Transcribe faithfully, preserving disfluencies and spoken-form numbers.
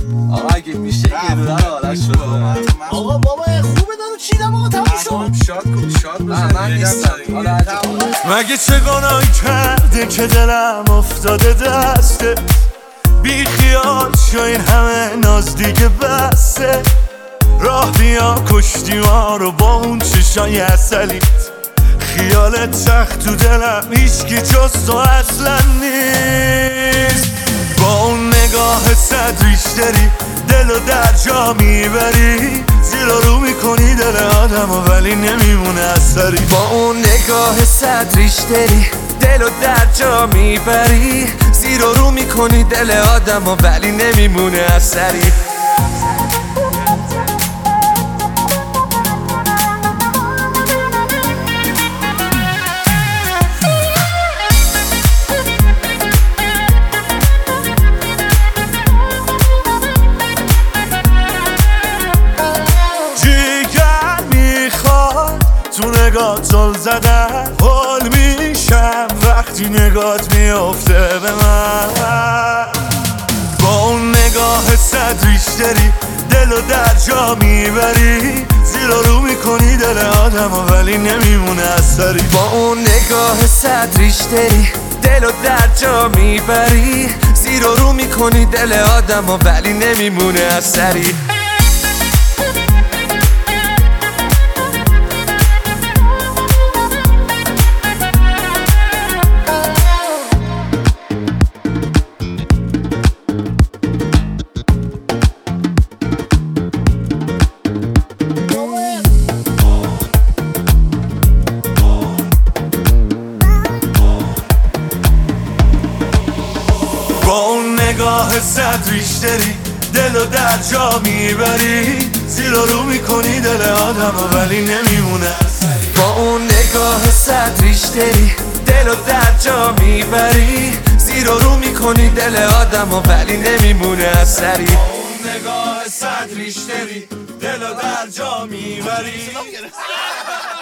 آقا اگه میشه یه دونه رو آرش شده آقا بابا خوبه دارو چیدم آقا تموم شد. شاد کن شاد بزن. من نیستم مگه چه گناهی کرده که دلم افتاده دسته، بی خیال شو این همه ناز دیگه بسته. راه بیا کشتی ما رو با اون چشای اصلیت، خیالت سخت تو دلم هیچکی جز تو اصلا نیست. با اون نگاه صد ریشتری دلو در جا میبری، زیر رو میکنی دل آدمو ولی نمیمونه اثری. با اون نگاه صد ریشتری دلو در جا میبری، زیر رو میکنی دل آدمو ولی نمیمونه اثری. تو نگاه زل زدن حال میشم وقتی نگات میافته به من. با اون نگاه صد ریشتری دلو در جا میبری، زیر رو میکنی دل آدمو ولی نمیمونه اثری. با اون نگاه صد ریشتری دلو در جا میبری، زیر رو میکنی دل آدمو ولی نمیمونه اثری. با اون نگاه صد ریشتری دلو در جا میبری، زیر رو میکنی دل آدمو ولی نمیمونه اثری. با اون نگاه صد ریشتری دلو در جا میبری، زیر رو میکنی دل آدمو ولی نمیمونه اثری. با اون نگاه صد ریشتری دلو در جا میبری